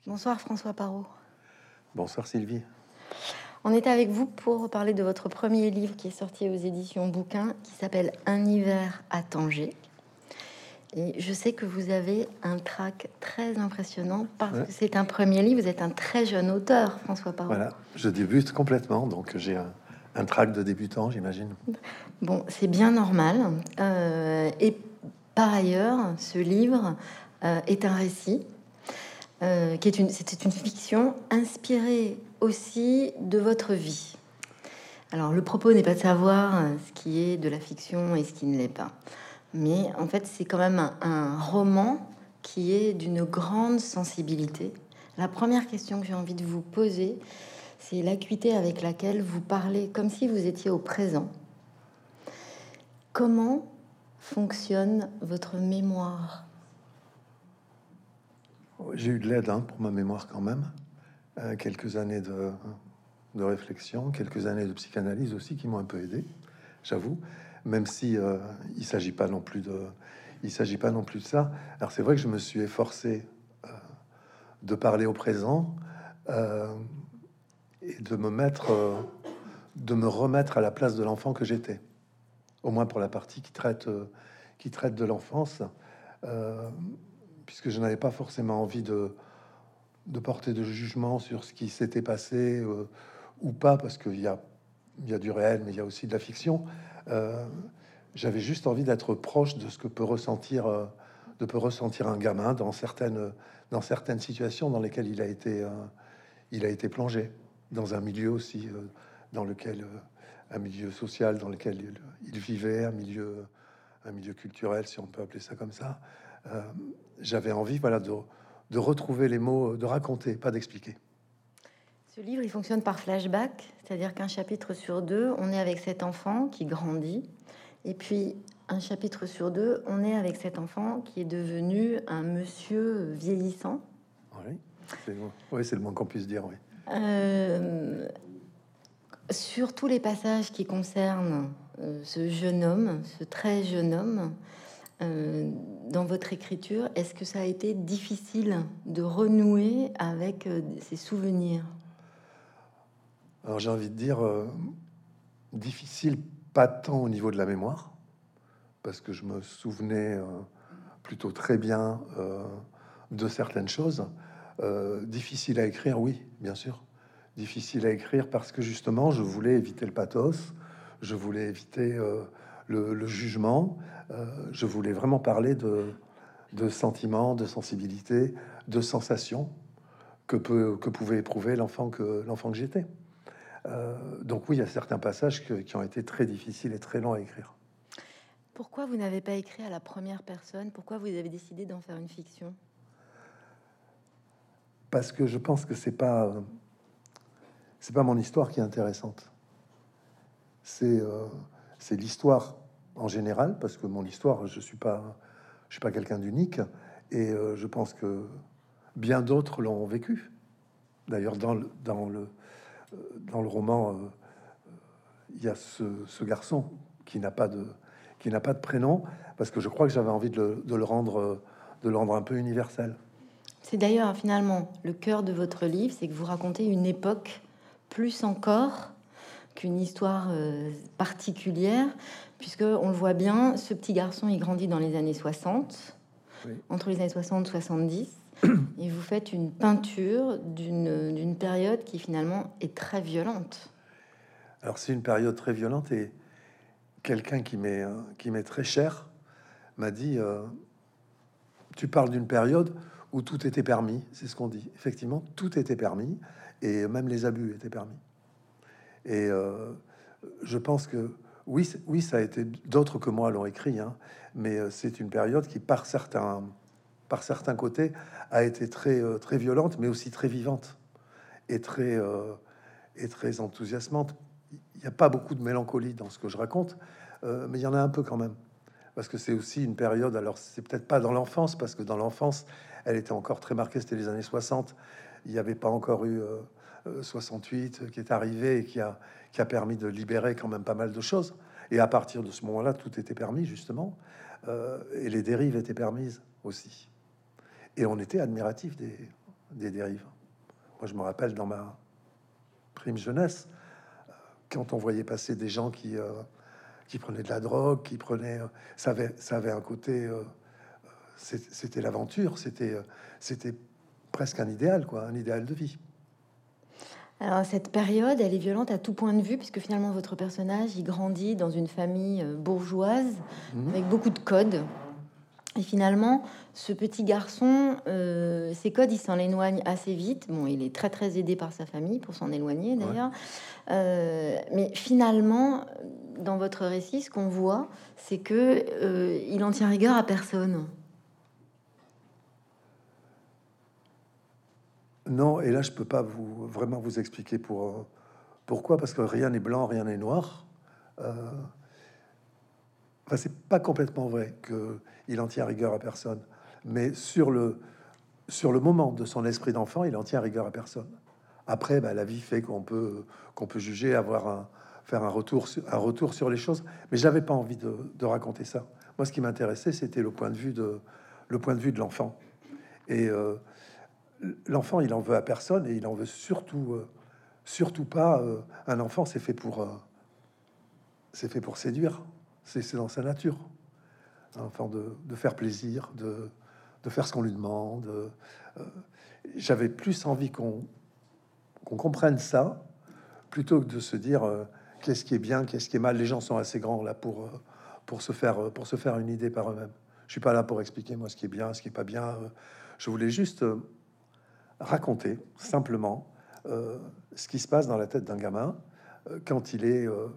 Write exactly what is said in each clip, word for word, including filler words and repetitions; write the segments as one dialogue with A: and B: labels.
A: Bonsoir François Parot.
B: Bonsoir Sylvie.
A: On est avec vous pour parler de votre premier livre qui est sorti aux éditions Bouquin, qui s'appelle Un hiver à Tanger. Et je sais que vous avez un trac très impressionnant parce
B: Ouais.
A: que c'est un premier livre. Vous êtes un très jeune auteur, François Parot.
B: Voilà, je débute complètement, donc j'ai un, un trac de débutant, j'imagine.
A: Bon, c'est bien normal. Euh, et par ailleurs, ce livre euh, est un récit. Euh, qui est une, c'était une fiction inspirée aussi de votre vie. Alors, le propos n'est pas de savoir euh, ce qui est de la fiction et ce qui ne l'est pas. Mais en fait, c'est quand même un, un roman qui est d'une grande sensibilité. La première question que j'ai envie de vous poser, c'est l'acuité avec laquelle vous parlez comme si vous étiez au présent. Comment fonctionne votre mémoire ?
B: J'ai eu de l'aide hein, pour ma mémoire quand même. Euh, quelques années de, de réflexion, quelques années de psychanalyse aussi qui m'ont un peu aidé, j'avoue. Même si euh, il s'agit pas non plus de, il s'agit pas non plus de ça. Alors c'est vrai que je me suis efforcé euh, de parler au présent euh, et de me mettre, euh, de me remettre à la place de l'enfant que j'étais. Au moins pour la partie qui traite, euh, qui traite de l'enfance. Euh, puisque je n'avais pas forcément envie de, de porter de jugement sur ce qui s'était passé euh, ou pas, parce qu'il y a, il y a du réel, mais il y a aussi de la fiction. Euh, J'avais juste envie d'être proche de ce que peut ressentir, euh, de peut ressentir un gamin dans certaines, dans certaines situations dans lesquelles il a été, euh, il a été plongé, dans un milieu aussi euh, dans lequel, euh, un milieu social dans lequel il, il vivait, un milieu, un milieu culturel, si on peut appeler ça comme ça. Euh, J'avais envie, voilà, de, de retrouver les mots, de raconter, pas d'expliquer.
A: Ce livre, il fonctionne par flashback, c'est-à-dire qu'un chapitre sur deux, on est avec cet enfant qui grandit, et puis un chapitre sur deux, on est avec cet enfant qui est devenu un monsieur vieillissant.
B: Oui, c'est oui, c'est le moins qu'on puisse dire, oui.
A: Euh, sur tous les passages qui concernent euh, ce jeune homme, ce très jeune homme, euh, dans votre écriture, est-ce que ça a été difficile de renouer avec euh, ses souvenirs ?
B: Alors j'ai envie de dire euh, difficile, pas tant au niveau de la mémoire, parce que je me souvenais euh, plutôt très bien euh, de certaines choses. Euh, difficile à écrire, oui, bien sûr. Difficile à écrire parce que justement, je voulais éviter le pathos, je voulais éviter euh, le, le jugement, euh, je voulais vraiment parler de, de sentiments, de sensibilité, de sensations que, peut, que pouvait éprouver l'enfant que, l'enfant que j'étais. Euh, donc oui, il y a certains passages que- qui ont été très difficiles et très longs à écrire.
A: Pourquoi vous n'avez pas écrit à la première personne ? Pourquoi vous avez décidé d'en faire une fiction ?
B: Parce que je pense que c'est pas c'est pas mon histoire qui est intéressante. C'est euh, c'est l'histoire en général, parce que mon histoire, je suis pas je suis pas quelqu'un d'unique, et euh, je pense que bien d'autres l'ont vécu. D'ailleurs, dans le dans le euh, dans le roman, euh, il y a ce, ce garçon qui n'a pas de qui n'a pas de prénom, parce que je crois que j'avais envie de le, de le rendre euh, de le rendre un peu universel.
A: C'est d'ailleurs finalement le cœur de votre livre, c'est que vous racontez une époque plus encore qu'une histoire euh, particulière, puisque on le voit bien, ce petit garçon, il grandit dans les années soixante,
B: Oui.
A: entre les années soixante et soixante-dix, et vous faites une peinture d'une d'une période qui finalement est très violente.
B: Alors c'est une période très violente, et quelqu'un qui m'est euh, qui m'est très cher m'a dit euh, tu parles d'une période où tout était permis. C'est ce qu'on dit. Effectivement, tout était permis, et même les abus étaient permis. Et euh, je pense que oui, c'est- oui, ça a été, d'autres que moi l'ont écrit, hein, mais euh, c'est une période qui, par certains, par certains côtés, a été très, euh, très violente, mais aussi très vivante et très, euh, et très enthousiasmante. Il n'y a pas beaucoup de mélancolie dans ce que je raconte, euh, mais il y en a un peu quand même, parce que c'est aussi une période. Alors, c'est peut-être pas dans l'enfance, parce que dans l'enfance, elle était encore très marquée. C'était les années soixante. Il n'y avait pas encore eu euh, euh, soixante-huit qui est arrivé et qui a, qui a permis de libérer quand même pas mal de choses. Et à partir de ce moment-là, tout était permis, justement. Euh, et les dérives étaient permises aussi. Et on était admiratif des, des dérives. Moi, je me rappelle dans ma prime jeunesse, quand on voyait passer des gens qui, euh, qui prenaient de la drogue, qui prenaient... euh, ça, avait, ça avait un côté... euh, c'est- c'était l'aventure, c'était euh, c'était presque un idéal, quoi, un idéal de vie.
A: Alors cette période, elle est violente à tout point de vue, puisque finalement votre personnage, il grandit dans une famille euh, bourgeoise,
B: Mhm.
A: avec beaucoup de codes. Et finalement, ce petit garçon, euh, ses codes, il s'en éloigne assez vite. Bon, il est très très aidé par sa famille pour s'en éloigner
B: Ouais.
A: d'ailleurs. Euh, mais finalement, dans votre récit, ce qu'on voit, c'est que euh, il en tient rigueur à personne.
B: Non, et là, je peux pas vous vraiment vous expliquer pour euh, pourquoi, parce que rien n'est blanc, rien n'est noir. Euh, enfin, c'est pas complètement vrai que il en tient rigueur à personne, mais sur le sur le moment de son esprit d'enfant, il en tient rigueur à personne. Après, bah, la vie fait qu'on peut qu'on peut juger, avoir un faire un retour sur, un retour sur les choses, mais j'avais pas envie de, de raconter ça. Moi, ce qui m'intéressait, c'était le point de vue de le point de vue de l'enfant. Et euh, l'enfant, il en veut à personne et il en veut surtout, euh, surtout pas. Euh, un enfant, c'est fait pour, euh, c'est fait pour séduire. C'est c'est dans sa nature. Un enfant de, de faire plaisir, de, de faire ce qu'on lui demande. Euh, J'avais plus envie qu'on qu'on comprenne ça plutôt que de se dire euh, qu'est-ce qui est bien, qu'est-ce qui est mal. Les gens sont assez grands là pour euh, pour se faire euh, pour se faire une idée par eux-mêmes. Je suis pas là pour expliquer moi ce qui est bien, ce qui est pas bien. Euh, Je voulais juste euh, raconter simplement euh, ce qui se passe dans la tête d'un gamin euh, quand il est euh,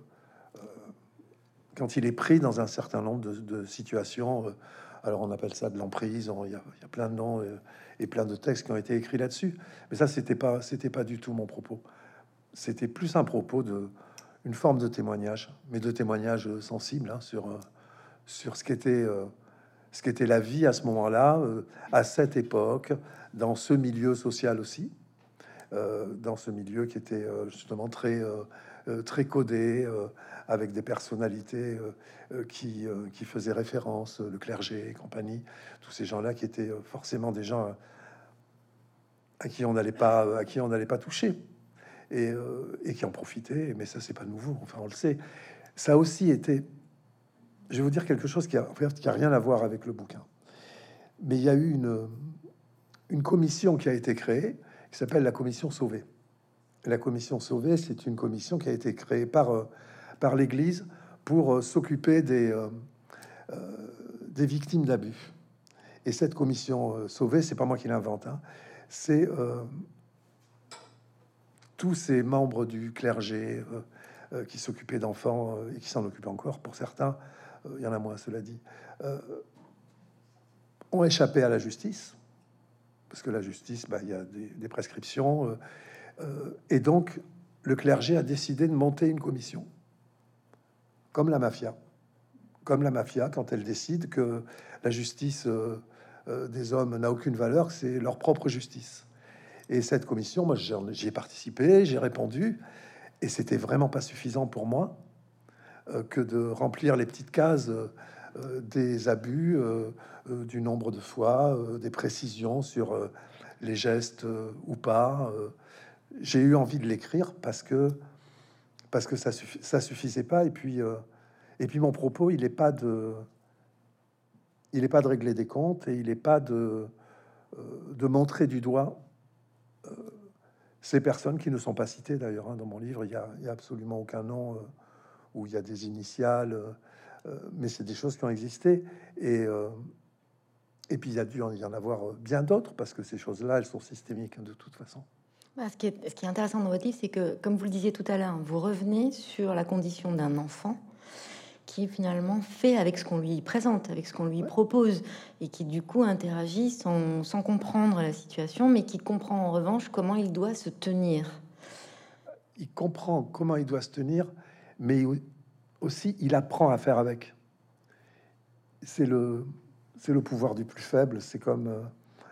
B: quand il est pris dans un certain nombre de, de situations. Euh, alors on appelle ça de l'emprise. on- Il y, a il y a plein de noms euh, et plein de textes qui ont été écrits là-dessus. Mais ça, c'était pas c'était pas du tout mon propos. C'était plus un propos de une forme de témoignage, mais de témoignage euh, sensible hein, sur euh, sur ce qu'était euh, ce qu'était la vie à ce moment-là, euh, à cette époque, dans ce milieu social aussi. Euh, dans ce milieu qui était euh, justement très, euh, euh, très codé, euh, avec des personnalités euh, euh, qui, euh, qui faisaient référence, euh, le clergé et compagnie, tous ces gens-là qui étaient euh, forcément des gens à qui on n'allait pas, à qui on n'allait pas toucher et, euh, et qui en profitaient. Mais ça, c'est pas nouveau. Enfin, on le sait. Ça a aussi été. Je vais vous dire quelque chose qui a, en fait, qui a rien à voir avec le bouquin. Mais il y a eu une, une commission qui a été créée qui s'appelle la commission Sauvé. La commission Sauvé, c'est une commission qui a été créée par, euh, par l'Église pour euh, s'occuper des, euh, euh, des victimes d'abus. Et cette commission euh, Sauvé, c'est pas moi qui l'invente, hein, c'est euh, tous ces membres du clergé euh, euh, qui s'occupaient d'enfants euh, et qui s'en occupent encore pour certains, euh, il y en a moins, cela dit, euh, ont échappé à la justice, parce que la justice, bah, il y a des, des prescriptions, euh, euh, et donc le clergé a décidé de monter une commission, comme la mafia. Comme la mafia, quand elle décide que la justice euh, euh, des hommes n'a aucune valeur, c'est leur propre justice. Et cette commission, moi, j'en- j'y ai participé, j'ai répondu, et c'était vraiment pas suffisant pour moi euh, que de remplir les petites cases euh, euh, des abus, euh, euh, du nombre de fois, euh, des précisions sur euh, les gestes euh, ou pas. Euh, j'ai eu envie de l'écrire parce que parce que ça suffi- ça suffisait pas. Et puis euh, et puis mon propos, il est pas de il est pas de régler des comptes et il est pas de euh, de montrer du doigt ces personnes qui ne sont pas citées d'ailleurs hein, dans mon livre. Il y a, il y a absolument aucun nom euh, où il y a des initiales, euh, euh, mais c'est des choses qui ont existé et euh, et puis il y a dû y en avoir euh, bien d'autres parce que ces choses-là, elles sont systémiques hein, de toute façon.
A: Bah, Ce qui est, ce qui est intéressant dans votre livre, c'est que, comme vous le disiez tout à l'heure, vous revenez sur la condition d'un enfant qui finalement fait avec ce qu'on lui présente, avec ce qu'on lui
B: Ouais.
A: propose, et qui du coup interagit sans, sans comprendre la situation, mais qui comprend en revanche comment il doit se tenir.
B: Il comprend comment il doit se tenir, mais aussi il apprend à faire avec. C'est le, c'est le pouvoir du plus faible. C'est comme, euh,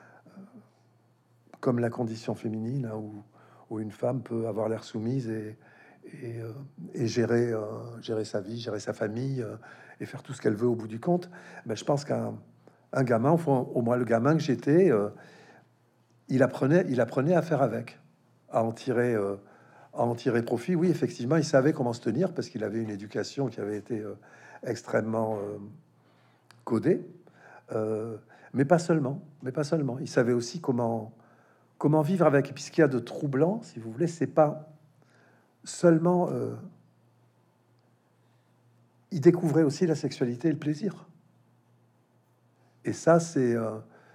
B: comme la condition féminine, hein, où, où une femme peut avoir l'air soumise et, et, euh, et gérer, euh, gérer sa vie, gérer sa famille euh, et faire tout ce qu'elle veut au bout du compte. Ben, je pense qu'un un gamin, au, fond, au moins le gamin que j'étais, euh, il apprenait, il apprenait à faire avec, à en tirer, euh, à en tirer profit. Oui, effectivement, il savait comment se tenir parce qu'il avait une éducation qui avait été euh, extrêmement euh, codée, euh, mais pas seulement, mais pas seulement. Il savait aussi comment comment vivre avec. Et puis ce qu'il y a de troublant, si vous voulez, c'est pas seulement euh, il découvrait aussi la sexualité et le plaisir. Et ça, c'est euh,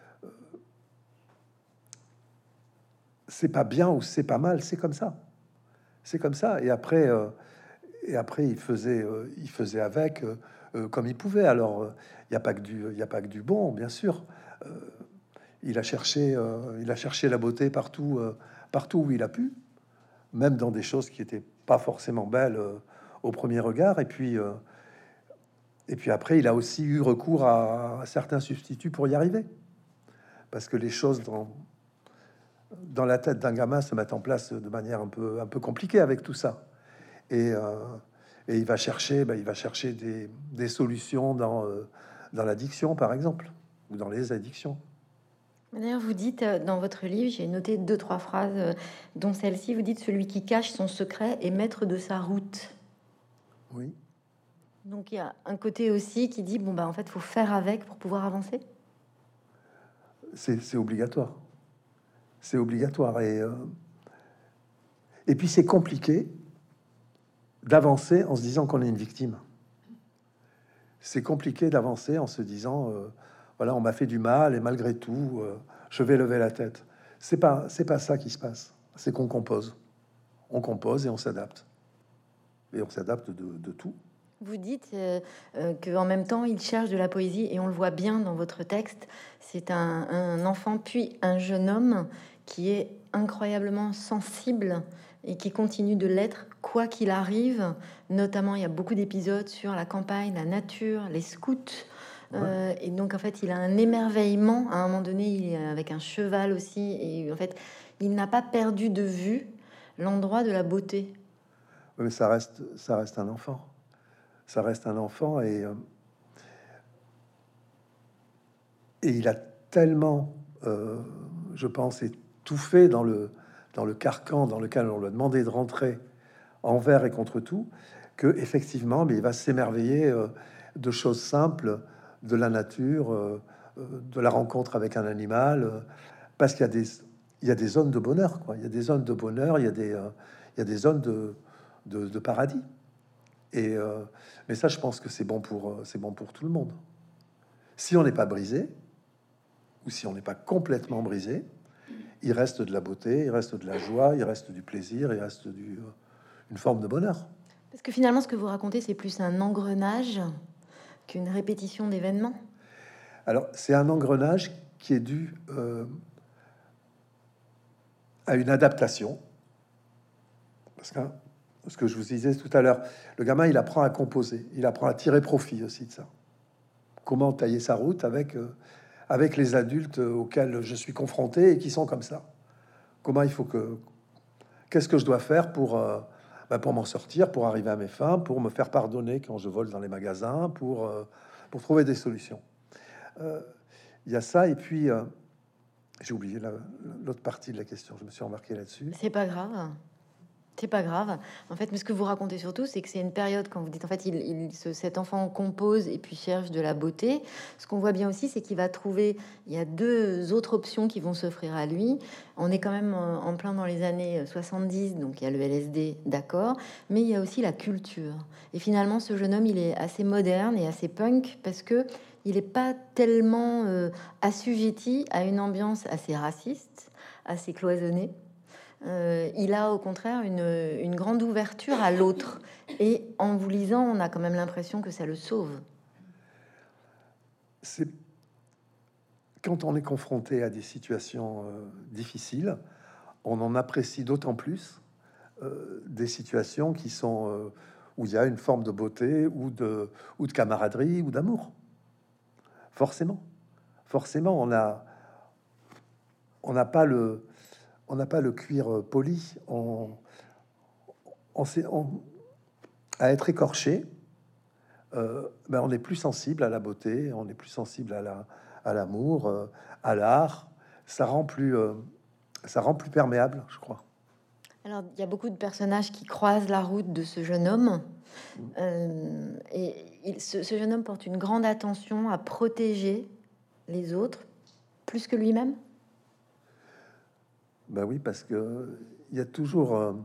B: c'est pas bien ou c'est pas mal, c'est comme ça. C'est comme ça. Et après, euh, et après, il faisait, euh, il faisait avec euh, euh, comme il pouvait. Alors, il n'y a pas que du, il y a pas que du bon, bien sûr. Euh, il a cherché, euh, il a cherché la beauté partout, euh, partout où il a pu, même dans des choses qui étaient pas forcément belles euh, au premier regard. Et puis, euh, et puis après, il a aussi eu recours à, à certains substituts pour y arriver, parce que les choses dans dans la tête d'un gamin se mettent en place de manière un peu un peu compliquée avec tout ça. Et, euh, et il va chercher, ben, il va chercher des, des solutions dans, euh, dans l'addiction, par exemple, ou dans les addictions.
A: D'ailleurs, vous dites euh, dans votre livre, j'ai noté deux, trois phrases, euh, dont celle-ci, vous dites: celui qui cache son secret est maître de sa route.
B: Oui,
A: Donc il y a un côté aussi qui dit, bon, bah en fait, faut faire avec pour pouvoir avancer.
B: c'est c'est obligatoire. C'est obligatoire. Et, euh, et puis c'est compliqué d'avancer en se disant qu'on est une victime. C'est compliqué d'avancer en se disant, euh, voilà, on m'a fait du mal et malgré tout, euh, je vais lever la tête. C'est pas, c'est pas ça qui se passe. C'est qu'on compose. On compose et on s'adapte. Et on s'adapte de, de tout.
A: Vous dites euh, euh, que en même temps, il cherche de la poésie, et on le voit bien dans votre texte. C'est un, un enfant puis un jeune homme qui est incroyablement sensible et qui continue de l'être quoi qu'il arrive. Notamment, il y a beaucoup d'épisodes sur la campagne, la nature, les scouts. Euh, et donc, en fait, il a un émerveillement. À un moment donné, il est avec un cheval aussi. Et en fait, il n'a pas perdu de vue l'endroit de la beauté.
B: Oui, mais ça reste, ça reste un enfant. Ça reste un enfant et, euh, et il a tellement, euh, je pense, étouffé dans le, dans le carcan dans lequel on lui a demandé de rentrer envers et contre tout, que effectivement, mais il va s'émerveiller euh, de choses simples, de la nature, euh, euh, de la rencontre avec un animal, euh, parce qu'il y a des, il y a des zones de bonheur, quoi. Il y a des zones de bonheur, il y a des, euh, il y a des zones de, de, de paradis. Et euh, mais ça, je pense que c'est bon pour, euh, c'est bon pour tout le monde. Si on n'est pas brisé, ou si on n'est pas complètement brisé, il reste de la beauté, il reste de la joie, il reste du plaisir, il reste du, euh, une forme de bonheur.
A: Parce que finalement, ce que vous racontez, c'est plus un engrenage qu'une répétition d'événements.
B: Alors, c'est un engrenage qui est dû euh, à une adaptation. Parce que hein, ce que je vous disais tout à l'heure, le gamin, il apprend à composer, il apprend à tirer profit aussi de ça. Comment tailler sa route avec, euh, avec les adultes auxquels je suis confronté et qui sont comme ça. Comment il faut que... Qu'est-ce que je dois faire pour, euh, ben pour m'en sortir, pour arriver à mes fins, pour me faire pardonner quand je vole dans les magasins, pour, euh, pour trouver des solutions. Euh, Il y a ça, et puis... Euh, j'ai oublié la, l'autre partie de la question, je me suis embarqué là-dessus.
A: C'est pas grave. C'est pas grave. En fait, mais ce que vous racontez surtout, c'est que c'est une période, quand vous dites, en fait, il, il se, cet enfant compose et puis cherche de la beauté. Ce qu'on voit bien aussi, c'est qu'il va trouver, il y a deux autres options qui vont s'offrir à lui. On est quand même en, en plein dans les années soixante-dix, donc il y a le L S D, d'accord, mais il y a aussi la culture. Et finalement, ce jeune homme, il est assez moderne et assez punk parce que il n'est pas tellement euh, assujetti à une ambiance assez raciste, assez cloisonnée. Euh, il a au contraire une, une grande ouverture à l'autre. Et en vous lisant, on a quand même l'impression que ça le sauve.
B: C'est quand on est confronté à des situations euh, difficiles, on en apprécie d'autant plus euh, des situations qui sont euh, où il y a une forme de beauté ou de, ou de camaraderie ou d'amour. Forcément, forcément, on a on n'a pas le on n'a pas le cuir poli. On, on, sait, on à être écorché. Euh, ben on est plus sensible à la beauté, on est plus sensible à la à l'amour, euh, à l'art. Ça rend plus euh, ça rend plus perméable, je crois.
A: Alors, il y a beaucoup de personnages qui croisent la route de ce jeune homme. Euh, et il- ce, ce jeune homme porte une grande attention à protéger les autres, plus que lui-même.
B: Ben oui, parce que il y a toujours... euh,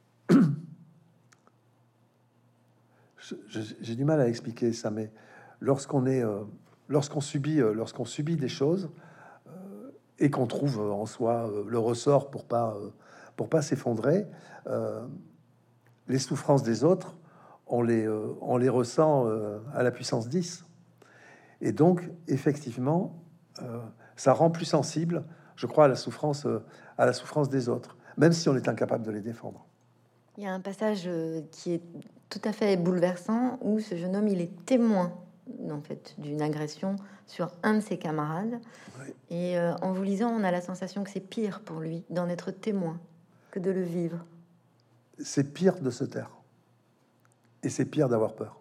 B: je- je- j'ai du mal à expliquer ça, mais lorsqu'on est... euh, lorsqu'on subit, euh, lorsqu'on subit des choses et qu'on trouve euh, en soi euh, le ressort pour pas, euh, pour pas s'effondrer, euh, les souffrances des autres, on les, euh, on les ressent euh, à la puissance dix. Et donc, effectivement, euh, ça rend plus sensible, je crois, à la souffrance, euh, à la souffrance des autres, même si on est incapable de les défendre.
A: Il y a un passage euh, qui est tout à fait bouleversant où ce jeune homme, il est témoin en fait d'une agression sur un de ses camarades.
B: Oui.
A: Et euh, en vous lisant, on a la sensation que c'est pire pour lui d'en être témoin que de le vivre.
B: C'est pire de se taire. Et c'est pire d'avoir peur.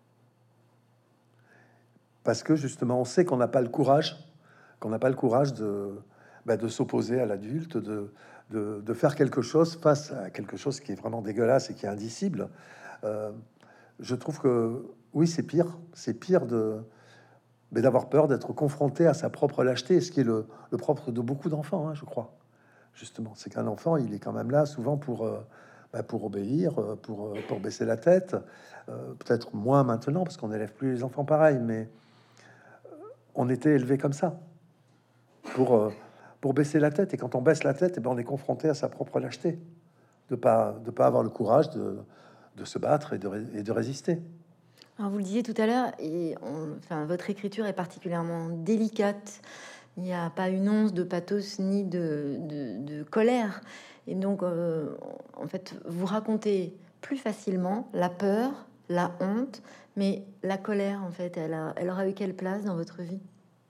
B: Parce que justement, on sait qu'on n'a pas le courage, qu'on n'a pas le courage de, bah, de s'opposer à l'adulte, de, de, de faire quelque chose face à quelque chose qui est vraiment dégueulasse et qui est indicible. Euh, je trouve que oui, c'est pire. C'est pire de, mais d'avoir peur d'être confronté à sa propre lâcheté, ce qui est le, le propre de beaucoup d'enfants, hein, je crois. Justement, c'est qu'un enfant, il est quand même là souvent pour, euh, bah, pour obéir, euh, pour, euh, pour baisser la tête. Euh, peut-être moins maintenant, parce qu'on n'élève plus les enfants pareil, mais on était élevé comme ça, pour, euh, pour baisser la tête. Et quand on baisse la tête, eh ben, on est confronté à sa propre lâcheté, de pas, de pas avoir le courage de, de se battre et de, ré- et de résister.
A: Alors vous le disiez tout à l'heure, et on- enfin, votre écriture est particulièrement délicate. Il n'y a pas une once de pathos ni de, de- de colère. Et donc, euh, en fait, vous racontez plus facilement la peur, la honte, mais la colère, en fait, elle, a, elle aura eu quelle place dans votre vie?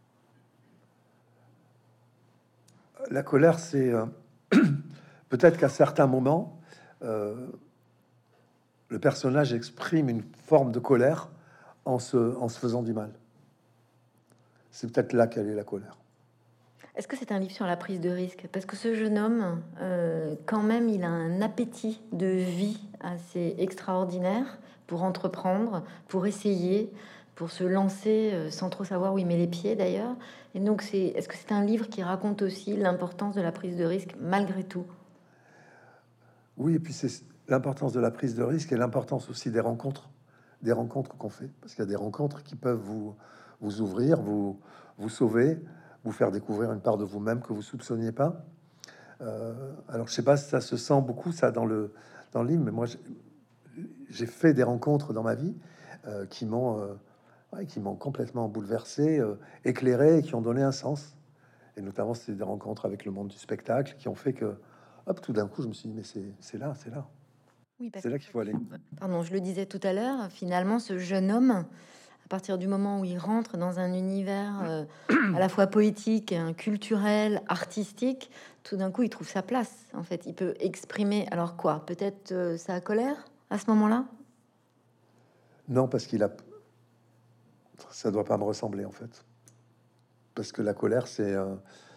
B: La colère, c'est euh, peut-être qu'à certains moments, euh, le personnage exprime une forme de colère en se, en se faisant du mal. C'est peut-être là qu'elle est la colère.
A: Est-ce que c'est un livre sur la prise de risque? Parce que ce jeune homme, euh, quand même, il a un appétit de vie assez extraordinaire pour entreprendre, pour essayer, pour se lancer euh, sans trop savoir où il met les pieds d'ailleurs. Et donc, c'est, est-ce que c'est un livre qui raconte aussi l'importance de la prise de risque malgré tout?
B: Oui, et puis c'est l'importance de la prise de risque et l'importance aussi des rencontres, des rencontres qu'on fait, parce qu'il y a des rencontres qui peuvent vous, vous ouvrir, vous, vous sauver, vous faire découvrir une part de vous-même que vous soupçonniez pas. Euh, alors, je sais pas si ça se sent beaucoup ça dans le dans le livre, mais moi j'ai j'ai fait des rencontres dans ma vie euh, qui m'ont euh, ouais, qui m'ont complètement bouleversé, euh, éclairé, et qui ont donné un sens. Et notamment, c'est des rencontres avec le monde du spectacle qui ont fait que, hop, tout d'un coup, je me suis dit, mais c'est c'est là, c'est là.
A: Oui, parce
B: C'est là qu'il faut aller.
A: pardon, je le disais tout à l'heure, finalement, ce jeune homme, à partir du moment où il rentre dans un univers euh, à la fois poétique, hein, culturel, artistique, tout d'un coup, il trouve sa place. En fait, il peut exprimer, alors quoi, peut-être euh, sa colère à ce moment-là?
B: Non, parce qu'il a... Ça doit pas me ressembler, en fait. Parce que la colère, c'est... euh,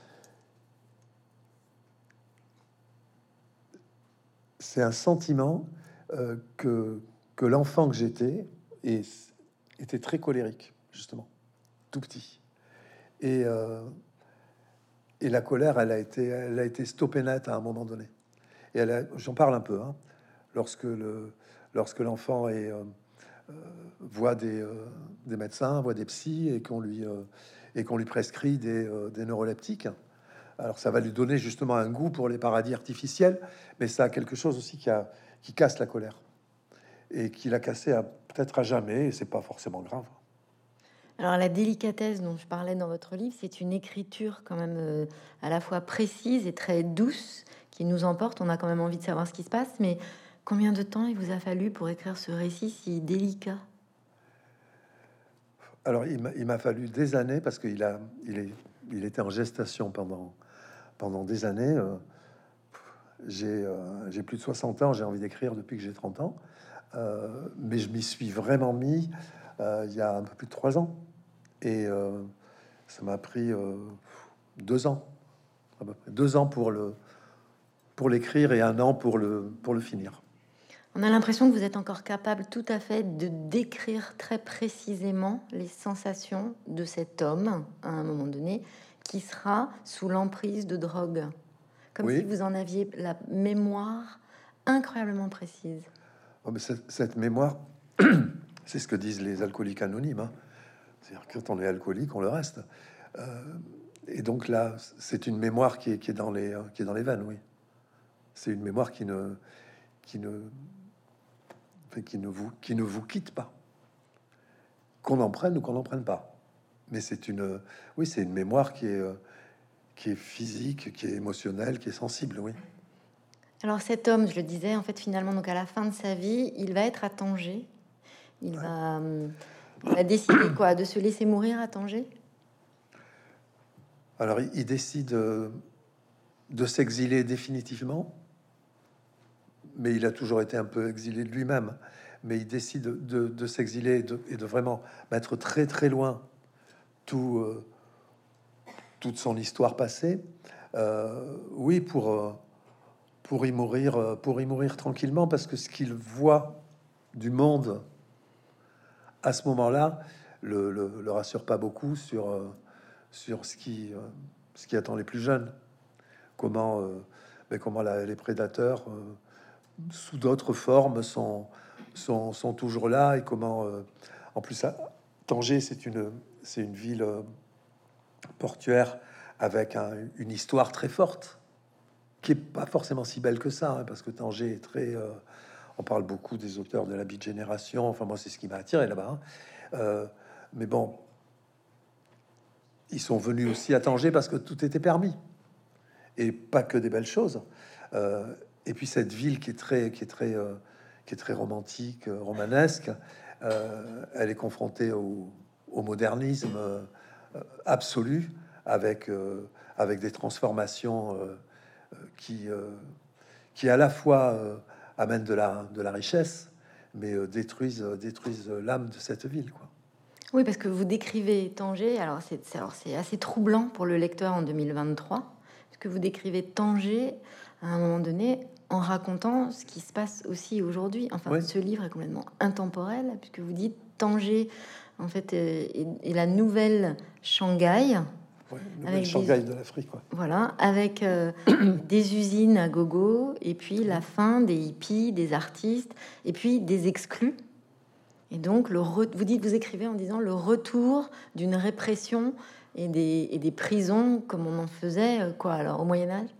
B: c'est un sentiment euh, que, que l'enfant que j'étais et, était très colérique, justement, tout petit. Et, euh, et la colère, elle a été, elle a été stoppée net à un moment donné. Et elle a- j'en parle un peu, hein, lorsque le, lorsque l'enfant est, euh, euh, voit des, euh, des médecins, voit des psys et qu'on lui, euh, et qu'on lui prescrit des, euh, des neuroleptiques. Alors ça va lui donner justement un goût pour les paradis artificiels, mais ça a quelque chose aussi qui, a, qui casse la colère et qui l'a cassé à peut-être à jamais. Et c'est pas forcément grave.
A: Alors la délicatesse dont je parlais dans votre livre, c'est une écriture quand même euh, à la fois précise et très douce qui nous emporte. On a quand même envie de savoir ce qui se passe, mais combien de temps il vous a fallu pour écrire ce récit si délicat?
B: Alors il m'a il m'a fallu des années parce qu'il a, il est, il était en gestation pendant pendant des années. Euh, j'ai euh, j'ai plus de soixante ans, j'ai envie d'écrire depuis que j'ai trente ans. Euh, mais je m'y suis vraiment mis euh, il y a un peu plus de trois ans. Et euh, ça m'a pris euh, deux ans, à peu près. Deux ans pour le, pour l'écrire et un an pour le, pour le finir.
A: On a l'impression que vous êtes encore capable tout à fait de décrire très précisément les sensations de cet homme à un moment donné qui sera sous l'emprise de drogue, comme
B: Oui.
A: si vous en aviez la mémoire incroyablement précise.
B: Oh, mais cette, cette mémoire, c'est ce que disent les alcooliques anonymes. Hein. C'est-à-dire que quand on est alcoolique, on le reste. Euh, et donc là, c'est une mémoire qui est, qui est dans les, qui est dans les veines, oui. C'est une mémoire qui ne, qui ne, enfin, qui ne vous, qui ne vous quitte pas. Qu'on en prenne ou qu'on n'en prenne pas. Mais c'est une, oui, c'est une mémoire qui est, qui est physique, qui est émotionnelle, qui est sensible, oui.
A: Alors cet homme, je le disais, en fait, finalement, donc à la fin de sa vie, il va être à Tanger. Il, ouais. va, il va décider quoi, de se laisser mourir à Tanger.
B: Alors, il, il décide euh, de s'exiler définitivement, mais il a toujours été un peu exilé de lui-même. Mais il décide de, de, de s'exiler et de, et de vraiment mettre très très loin tout, euh, toute son histoire passée. Euh, oui, pour euh, pour y mourir, pour y mourir tranquillement, parce que ce qu'il voit du monde à ce moment-là le, le, le rassure pas beaucoup sur euh, sur ce qui euh, ce qui attend les plus jeunes. Comment euh, mais comment la, les prédateurs euh, sous d'autres formes sont, sont sont toujours là, et comment euh, en plus à Tanger, c'est une c'est une ville euh, portuaire avec un, une histoire très forte, qui est pas forcément si belle que ça, hein, parce que Tanger est très... Euh, on parle beaucoup des auteurs de la Beat Génération, enfin moi c'est ce qui m'a attiré là-bas. Hein. Euh, mais bon, ils sont venus aussi à Tanger parce que tout était permis, et pas que des belles choses. Euh, et puis cette ville qui est très, qui est très, euh, qui est très romantique, euh, romanesque, euh, elle est confrontée au, au modernisme euh, absolu, avec, euh, avec des transformations euh, qui... Euh, qui à la fois euh, amènent de la, de la richesse, mais euh, détruisent, euh, détruisent l'âme de cette ville, quoi.
A: Oui, parce que vous décrivez Tanger, alors c'est, c'est, alors c'est assez troublant pour le lecteur en deux mille vingt-trois, parce que vous décrivez Tanger à un moment donné en racontant ce qui se passe aussi aujourd'hui. Enfin,
B: Oui.
A: ce livre est complètement intemporel, puisque vous dites Tanger, en fait, est, est la nouvelle Shanghai.
B: Ouais,
A: avec
B: Shanghai
A: des,
B: de l'Afrique, quoi.
A: Voilà, avec euh, des usines à gogo, et puis la fin des hippies, des artistes, et puis des exclus. Et donc, le re... vous dites, vous écrivez en disant le retour d'une répression et des, et des prisons comme on en faisait, euh, quoi, alors au Moyen Âge.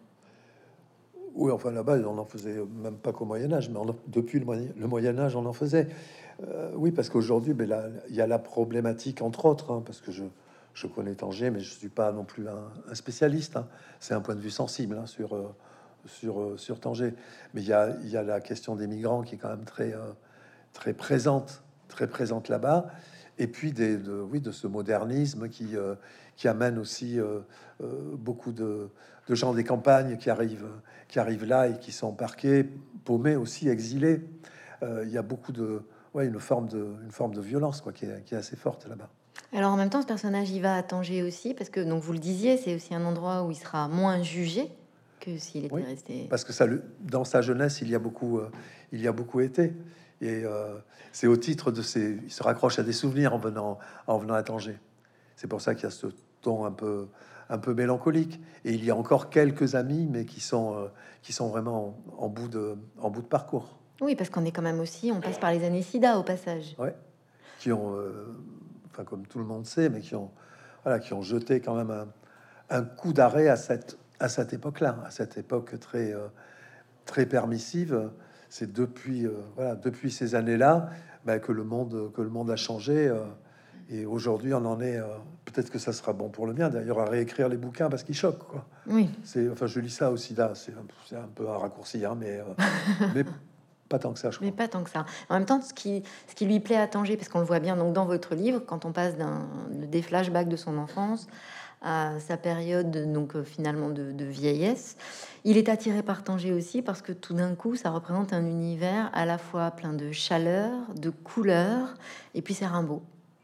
B: Oui, enfin là-bas, on en faisait même pas qu'au Moyen Âge, mais on en... depuis le Moyen... le Moyen Âge, on en faisait. Euh, oui, parce qu'aujourd'hui, ben, là, il y a la problématique, entre autres, hein, parce que je, je connais Tanger, mais je suis pas non plus un, un spécialiste. Hein. C'est un point de vue sensible hein, sur, euh, sur, euh, sur Tanger. Mais il y a, il y a la question des migrants qui est quand même très, euh, très présente, très présente là-bas. Et puis des, de, oui, de ce modernisme qui, euh, qui amène aussi euh, euh, beaucoup de, de gens des campagnes qui arrivent, qui arrivent là et qui sont parqués, paumés aussi, exilés. Euh, Il y a beaucoup de, ouais, une forme de, une forme de violence quoi, qui est, qui est assez forte là-bas.
A: Alors en même temps, ce personnage, il va à Tanger aussi, parce que, donc vous le disiez, c'est aussi un endroit où il sera moins jugé que s'il était
B: Oui,
A: resté.
B: parce que ça, le- dans sa jeunesse, il y a beaucoup, euh, il y a beaucoup été. Et euh, c'est au titre de ses, il se raccroche à des souvenirs en venant, en venant à Tanger. C'est pour ça qu'il y a ce ton un peu, un peu mélancolique. Et il y a encore quelques amis, mais qui sont, euh, qui sont vraiment en, en bout de, en bout de parcours.
A: Oui, parce qu'on est quand même aussi, on passe par les années SIDA au passage.
B: Ouais, qui ont, euh, enfin comme tout le monde sait, mais qui ont, voilà, qui ont jeté quand même un, un coup d'arrêt à cette, à cette époque-là, à cette époque très, euh, très permissive. C'est depuis, euh, voilà, depuis ces années-là bah, que le monde, que le monde a changé. euh, et aujourd'hui, on en est. euh, Peut-être que ça sera bon pour le mien, d'ailleurs, à réécrire les bouquins parce qu'ils choquent, quoi.
A: Oui.
B: C'est, enfin, je lis ça au SIDA. C'est un, c'est un peu un raccourci, hein, mais, euh, mais pas tant que ça, je crois.
A: Mais pas tant que ça. En même temps, ce qui, ce qui lui plaît à Tanger, parce qu'on le voit bien donc dans votre livre, quand on passe d'un, des flashbacks de son enfance à sa période donc euh, finalement de, de vieillesse, il est attiré par Tanger aussi parce que tout d'un coup, ça représente un univers à la fois plein de chaleur, de couleurs, et puis c'est Rimbaud.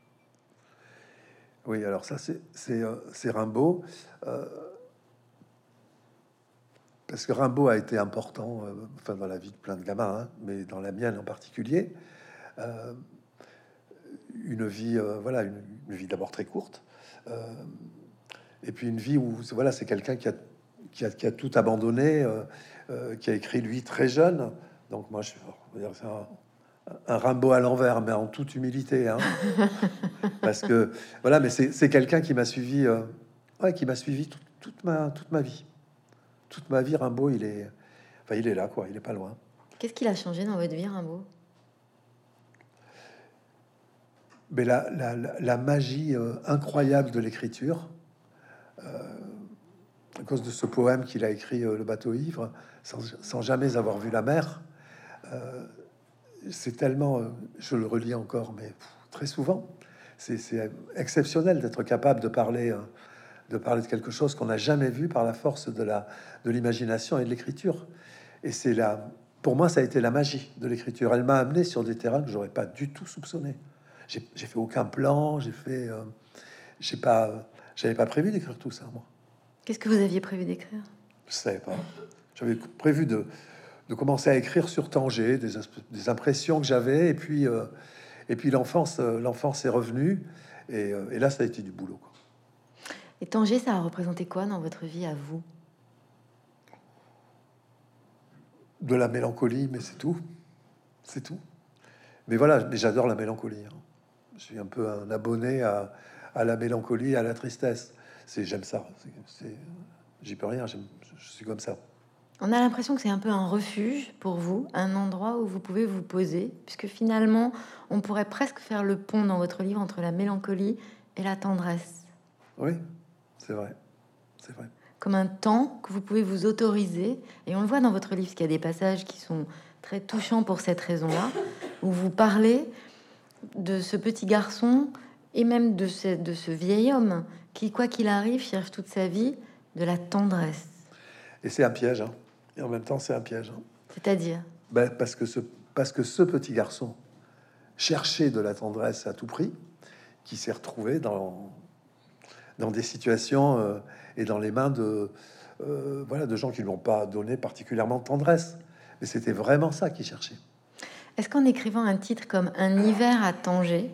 B: Oui, alors ça, c'est c'est euh, c'est Rimbaud. Euh, parce que Rimbaud a été important, euh, enfin dans la vie de plein de gamins, hein, mais dans la mienne en particulier. Euh, une vie, euh, voilà, une, une vie d'abord très courte, euh, et puis une vie où, voilà, c'est quelqu'un qui a, qui a, qui a tout abandonné, euh, euh, qui a écrit lui très jeune. Donc moi, je veux dire, c'est un, un Rimbaud à l'envers, mais en toute humilité, hein, parce que voilà, mais c'est c'est quelqu'un qui m'a suivi, euh, ouais, qui m'a suivi toute, toute ma toute ma vie, toute ma vie. Rimbaud, il est, enfin, il est là, quoi, il est pas loin.
A: Qu'est-ce qu'il a changé dans votre vie, Rimbaud?
B: Mais la, la, la, la magie euh, incroyable de l'écriture, à cause de ce poème qu'il a écrit, euh, Le bateau ivre, sans, sans jamais avoir vu la mer. Euh, c'est tellement, euh, je le relis encore, mais pff, très souvent, c'est c'est exceptionnel d'être capable de parler, euh, de parler de quelque chose qu'on n'a jamais vu par la force de la de l'imagination et de l'écriture. Et c'est là, pour moi, ça a été la magie de l'écriture. Elle m'a amené sur des terrains que j'aurais pas du tout soupçonné. J'ai j'ai fait aucun plan, j'ai fait, euh, j'ai pas, j'avais pas prévu d'écrire tout ça, moi.
A: Qu'est-ce que vous aviez prévu d'écrire?
B: Je savais pas. J'avais prévu de, de commencer à écrire sur Tanger, des, des impressions que j'avais, et puis, euh, et puis l'enfance, euh, l'enfance est revenue, et, euh, et là, ça a été du boulot, quoi.
A: Et Tanger, ça a représenté quoi dans votre vie à vous?
B: De la mélancolie, mais c'est tout, c'est tout. Mais voilà, mais j'adore la mélancolie, hein. Je suis un peu un abonné à, à la mélancolie, à la tristesse. C'est, j'aime ça. C'est, c'est- j'y peux rien. j'aime- Je suis comme ça.
A: On a l'impression que c'est un peu un refuge pour vous, un endroit où vous pouvez vous poser, puisque finalement, on pourrait presque faire le pont dans votre livre entre la mélancolie et la tendresse,
B: Oui, c'est vrai, c'est vrai.
A: comme un temps que vous pouvez vous autoriser. Et on le voit dans votre livre, qu'il y a des passages qui sont très touchants pour cette raison-là, où vous parlez de ce petit garçon et même de ce, de ce vieil homme qui, quoi qu'il arrive, cherche toute sa vie de la tendresse.
B: Et c'est un piège, hein. Et en même temps, c'est un piège, hein.
A: C'est-à-dire,
B: Ben, parce que ce, parce que ce petit garçon cherchait de la tendresse à tout prix, qui s'est retrouvé dans, dans des situations euh, et dans les mains de, euh, voilà, de gens qui ne l'ont pas donné particulièrement de tendresse. Mais c'était vraiment ça qu'il cherchait.
A: est-ce qu'en écrivant un titre comme Un hiver à Tanger,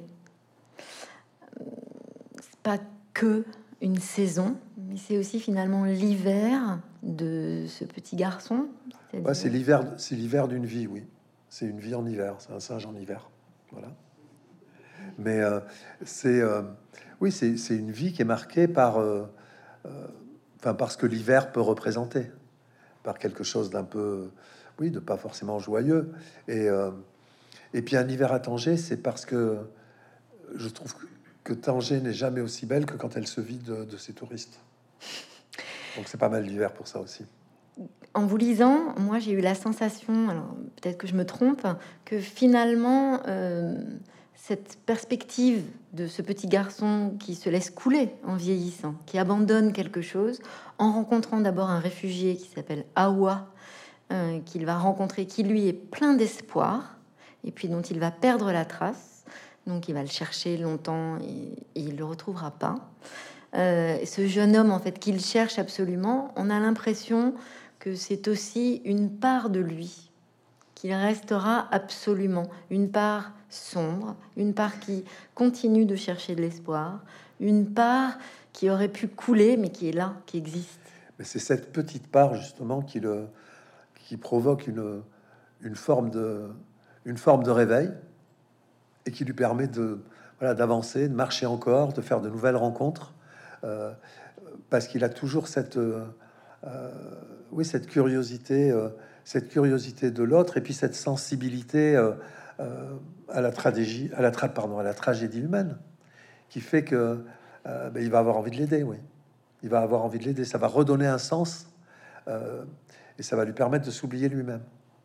A: c'est pas que une saison, mais c'est aussi finalement l'hiver de ce petit garçon? C'est-à-dire-
B: Ouais, c'est l'hiver, c'est l'hiver d'une vie, oui. C'est une vie en hiver, c'est un singe en hiver, voilà. Mais euh, c'est, euh, oui, c'est c'est une vie qui est marquée par, euh, euh, enfin, parce que l'hiver peut représenter, par quelque chose d'un peu, oui, de pas forcément joyeux. Et euh, et puis un hiver à Tanger, c'est parce que je trouve que, que Tanger n'est jamais aussi belle que quand elle se vide de, de ses touristes. Donc c'est pas mal l'hiver pour ça aussi.
A: En vous lisant, moi j'ai eu la sensation, alors peut-être que je me trompe, que finalement euh, cette perspective de ce petit garçon qui se laisse couler en vieillissant, qui abandonne quelque chose, en rencontrant d'abord un réfugié qui s'appelle Awa, euh, qu'il va rencontrer, qui lui est plein d'espoir, et puis dont il va perdre la trace, donc il va le chercher longtemps et, et il le retrouvera pas. Euh, ce jeune homme en fait qu'il cherche absolument, on a l'impression que c'est aussi une part de lui qu'il restera absolument, une part sombre, une part qui continue de chercher de l'espoir, une part qui aurait pu couler mais qui est là, qui existe.
B: Mais c'est cette petite part justement qui le qui provoque une une forme de une forme de réveil et qui lui permet de voilà d'avancer, de marcher encore, de faire de nouvelles rencontres, euh, parce qu'il a toujours cette euh, euh, oui cette curiosité, euh, cette curiosité de l'autre et puis cette sensibilité euh, euh, à la tragédie, à la tra pardon, à la tragédie humaine, qui fait que euh, ben, il va avoir envie de l'aider, oui. Il va avoir envie de l'aider. Ça va redonner un sens euh, et ça va lui permettre de s'oublier lui-même.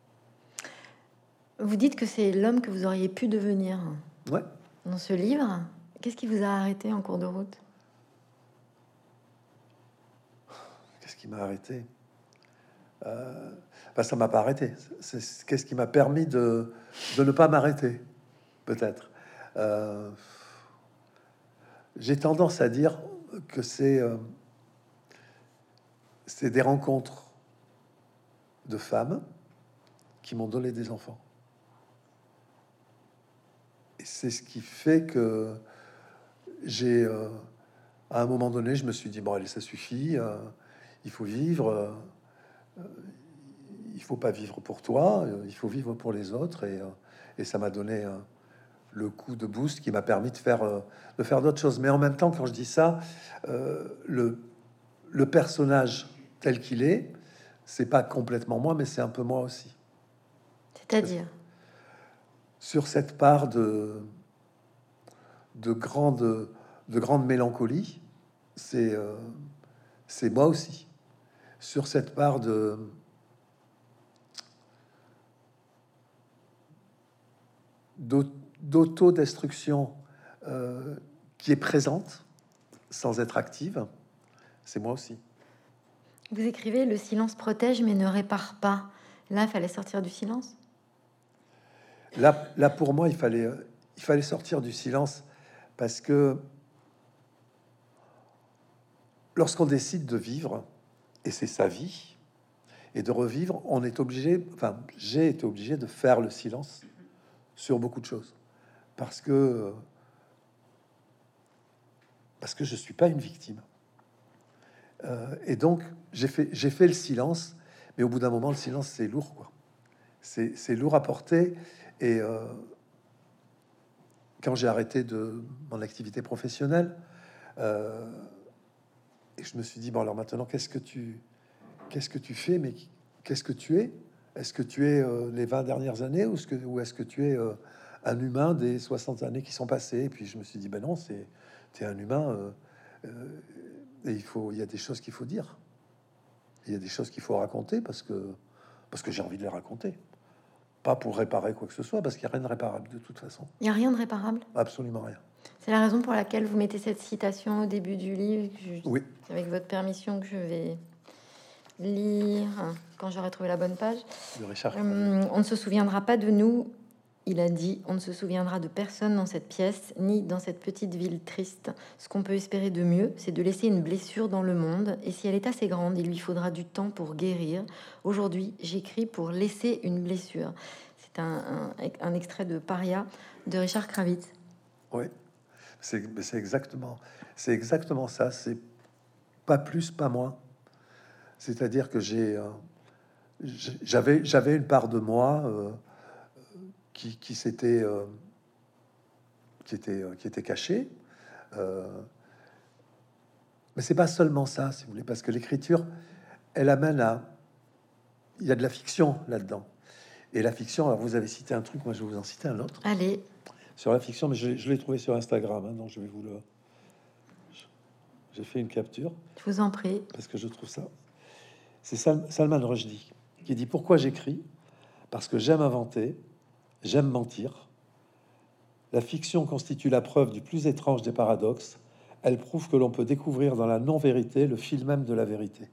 A: Vous dites que c'est l'homme que vous auriez pu devenir
B: Ouais.
A: dans ce livre. Qu'est-ce qui vous a arrêté en cours de route?
B: Qu'est-ce qui m'a arrêté euh, ben, ça m'a pas arrêté. C'est qu'est-ce qui m'a permis de, de ne pas m'arrêter, peut-être. Euh, J'ai tendance à dire que c'est euh, c'est des rencontres de femmes qui m'ont donné des enfants. Et c'est ce qui fait que j'ai, euh, à un moment donné, je me suis dit, bon, allez, ça suffit, euh, il faut vivre, euh, il faut pas vivre pour toi, euh, il faut vivre pour les autres. Et, euh, et ça m'a donné euh, le coup de boost qui m'a permis de faire, euh, de faire d'autres choses. Mais en même temps, quand je dis ça, euh, le, le personnage tel qu'il est, c'est pas complètement moi, mais c'est un peu moi aussi.
A: C'est-à-dire?
B: Sur cette part de, de grande, de grande mélancolie, c'est euh, c'est moi aussi. Sur cette part de d'au- d'autodestruction euh, qui est présente sans être active, c'est moi aussi.
A: Vous écrivez: le silence protège mais ne répare pas. Là, il fallait sortir du silence.
B: Là, là pour moi, il fallait, euh, il fallait sortir du silence parce que lorsqu'on décide de vivre, et c'est sa vie, et de revivre, on est obligé, enfin, j'ai été obligé de faire le silence sur beaucoup de choses parce que parce que je suis pas une victime. Euh, et donc, j'ai fait, j'ai fait le silence, mais au bout d'un moment, le silence, c'est lourd, quoi. C'est, c'est lourd à porter. Et euh, quand j'ai arrêté de mon activité professionnelle, euh, et je me suis dit, bon, alors maintenant, qu'est-ce que tu, qu'est-ce que tu fais, mais qu'est-ce que tu es? Est-ce que tu es euh, les vingt dernières années ou est-ce que, ou est-ce que tu es euh, un humain des soixante années qui sont passées? Et puis je me suis dit, ben non, c'est, tu es un humain, euh, euh, et il faut, il y a des choses qu'il faut dire. Il y a des choses qu'il faut raconter parce que parce que j'ai envie de les raconter, pas pour réparer quoi que ce soit, parce qu'il n'y a rien de réparable de toute façon,
A: Il n'y a rien de réparable.
B: absolument rien.
A: C'est la raison pour laquelle vous mettez cette citation au début du livre, que je-
B: Oui,
A: avec votre permission, que je vais lire quand j'aurai trouvé la bonne page.
B: de Richard.
A: Hum, on ne se souviendra pas de nous, il a dit, on ne se souviendra de personne dans cette pièce, ni dans cette petite ville triste. Ce qu'on peut espérer de mieux, c'est de laisser une blessure dans le monde, et si elle est assez grande, il lui faudra du temps pour guérir. Aujourd'hui, j'écris pour laisser une blessure. C'est un, un, un extrait de Paria de Richard Kravitz.
B: Oui, c'est c'est exactement, c'est exactement ça. C'est pas plus, pas moins. C'est-à-dire que j'ai, euh, j'ai- j'avais, j'avais une part de moi euh, qui, qui s'était, euh, qui était, euh, qui était cachée. Euh, mais c'est pas seulement ça, si vous voulez, parce que l'écriture, elle amène à, il y a de la fiction là-dedans. Et la fiction, alors vous avez cité un truc, moi je vais vous en citer un autre
A: Allez,
B: sur la fiction, mais je, je l'ai trouvé sur Instagram, hein, donc je vais vous le. J'ai fait une capture
A: je vous en prie.
B: parce que je trouve ça. C'est Sal- Salman Rushdie qui dit pourquoi j'écris? Parce que j'aime inventer, j'aime mentir. La fiction constitue la preuve du plus étrange des paradoxes. Elle prouve que l'on peut découvrir dans la non-vérité le fil même de la vérité.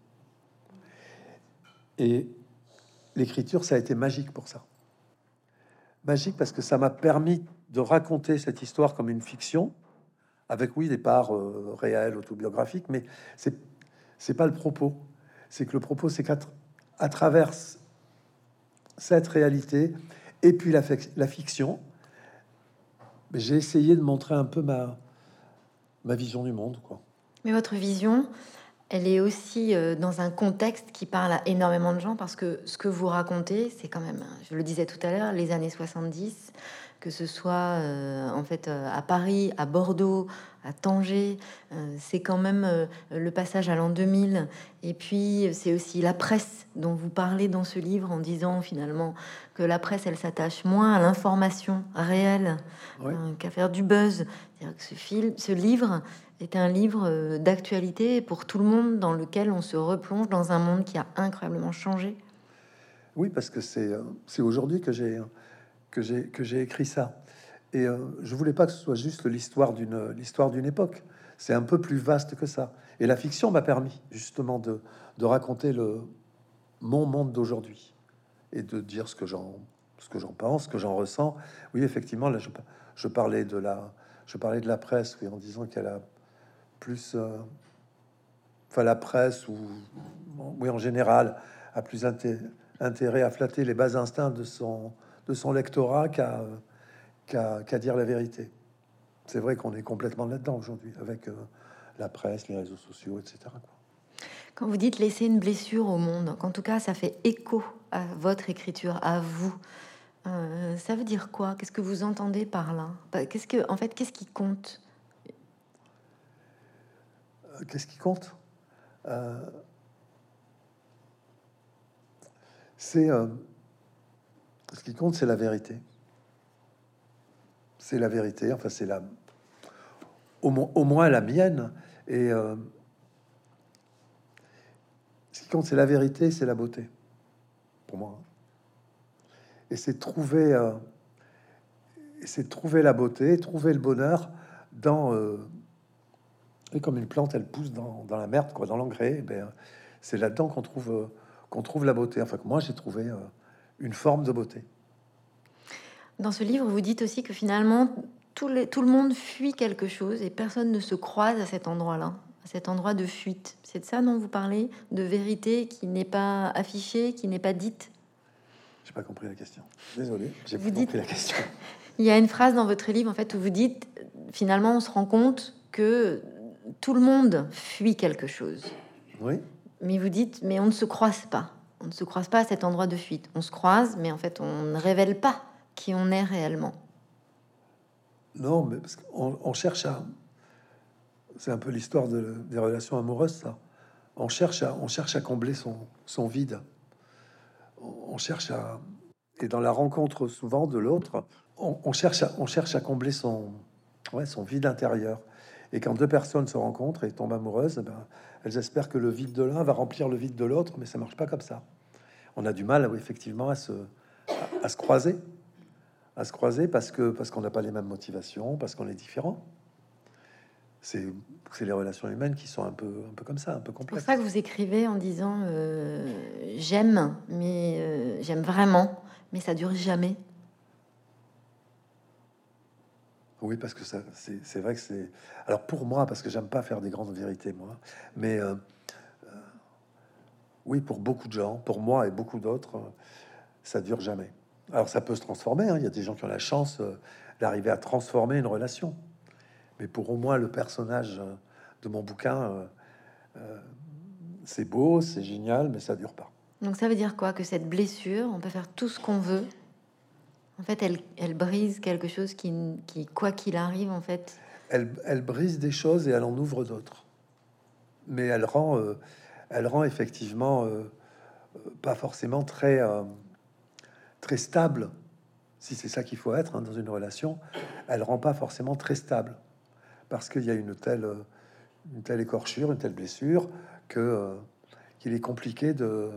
B: Et l'écriture, ça a été magique pour ça. Magique parce que ça m'a permis de raconter cette histoire comme une fiction, avec oui des parts euh, réelles, autobiographiques, mais c'est c'est pas le propos. C'est que le propos, c'est qu'à tra- à travers cette réalité et puis la, fic- la fiction, mais j'ai essayé de montrer un peu ma ma vision du monde, quoi.
A: Mais votre vision, elle est aussi euh, dans un contexte qui parle à énormément de gens parce que ce que vous racontez, c'est quand même, je le disais tout à l'heure, les années soixante-dix, que ce soit euh, en fait euh, à Paris, à Bordeaux, à Tanger, euh, c'est quand même euh, le passage à l'an deux mille. Et puis c'est aussi la presse dont vous parlez dans ce livre en disant finalement que la presse, elle s'attache moins à l'information réelle
B: Ouais.
A: euh, qu'à faire du buzz. C'est-à-dire que ce film, ce livre est un livre euh, d'actualité pour tout le monde, dans lequel on se replonge dans un monde qui a incroyablement changé.
B: Oui, parce que c'est euh, c'est aujourd'hui que j'ai que j'ai que j'ai écrit ça. Et euh, je voulais pas que ce soit juste l'histoire d'une l'histoire d'une époque. C'est un peu plus vaste que ça. Et la fiction m'a permis justement de de raconter le mon monde d'aujourd'hui et de dire ce que j'en ce que j'en pense, ce que j'en ressens. Oui, effectivement, là, je, je parlais de la je parlais de la presse, oui, en disant qu'elle a plus, euh, enfin la presse ou oui en général a plus inté- intérêt à flatter les bas instincts de son, de son lectorat qu'à qu'à qu'à dire la vérité. C'est vrai qu'on est complètement là-dedans aujourd'hui, avec euh, la presse, les réseaux sociaux, et cetera quoi.
A: Quand vous dites laisser une blessure au monde, qu'en tout cas ça fait écho à votre écriture, à vous, euh, ça veut dire quoi? Qu'est-ce que vous entendez par là? Bah, Qu'est-ce que, en fait, qu'est-ce qui compte?
B: Euh, Qu'est-ce qui compte? Euh, c'est euh, Ce qui compte, c'est la vérité. C'est la vérité. Enfin, c'est la, au, mo- au moins la mienne. Et euh, ce qui compte, c'est la vérité, c'est la beauté, pour moi. Et c'est trouver, euh, et c'est trouver la beauté, trouver le bonheur dans. Euh, et comme une plante, elle pousse dans, dans la merde, quoi, dans l'engrais. eh Ben, c'est là-dedans qu'on trouve, euh, qu'on trouve la beauté. Enfin, que moi, j'ai trouvé euh, une forme de beauté.
A: Dans ce livre, vous dites aussi que finalement, tout, les- tout le monde fuit quelque chose et personne ne se croise à cet endroit-là, à cet endroit de fuite. C'est de ça dont vous parlez, de vérité qui n'est pas affichée, qui n'est pas dite.
B: J'ai pas compris la question. Désolé, j'ai
A: Vous
B: pas
A: dites,
B: compris la question.
A: il y a une phrase dans votre livre en fait où vous dites, finalement, on se rend compte que tout le monde fuit quelque chose.
B: Oui.
A: Mais vous dites, mais on ne se croise pas. On ne se croise pas à cet endroit de fuite. On se croise, mais en fait, on ne révèle pas qui on est réellement.
B: Non, mais parce qu'on on cherche à. C'est un peu l'histoire de- des relations amoureuses, ça. On cherche à, on cherche à combler son, son vide. On, on cherche à. Et dans la rencontre souvent de l'autre, on, on cherche à, on cherche à combler son, ouais, son vide intérieur. Et quand deux personnes se rencontrent et tombent amoureuses, eh ben, elles espèrent que le vide de l'un va remplir le vide de l'autre, mais ça marche pas comme ça. On a du mal, oui, effectivement, à se, à, à se croiser, à se croiser parce que parce qu'on n'a pas les mêmes motivations, parce qu'on est différent. C'est c'est les relations humaines qui sont un peu un peu comme ça, un peu
A: C'est pour
B: complexes.
A: ça que vous écrivez en disant euh, j'aime, mais euh, j'aime vraiment, mais ça dure jamais.
B: Oui, parce que ça, c'est c'est vrai que c'est. Alors pour moi, parce que j'aime pas faire des grandes vérités, moi, mais euh, oui, pour beaucoup de gens, pour moi et beaucoup d'autres, euh, ça dure jamais. Alors ça peut se transformer, hein. Il y a des gens qui ont la chance euh, d'arriver à transformer une relation. Mais pour au moins le personnage euh, de mon bouquin, euh, euh, c'est beau, c'est génial, mais ça dure pas.
A: Donc ça veut dire quoi? Que cette blessure, on peut faire tout ce qu'on veut. En fait, elle, elle brise quelque chose qui, qui, quoi qu'il arrive, en fait.
B: Elle, elle brise des choses et elle en ouvre d'autres. Mais elle rend, euh, elle rend effectivement euh, pas forcément très, euh, très stable. Si c'est ça qu'il faut être hein, dans une relation, elle rend pas forcément très stable parce qu'il y a une telle, euh, une telle écorchure, une telle blessure que euh, qu'il est compliqué de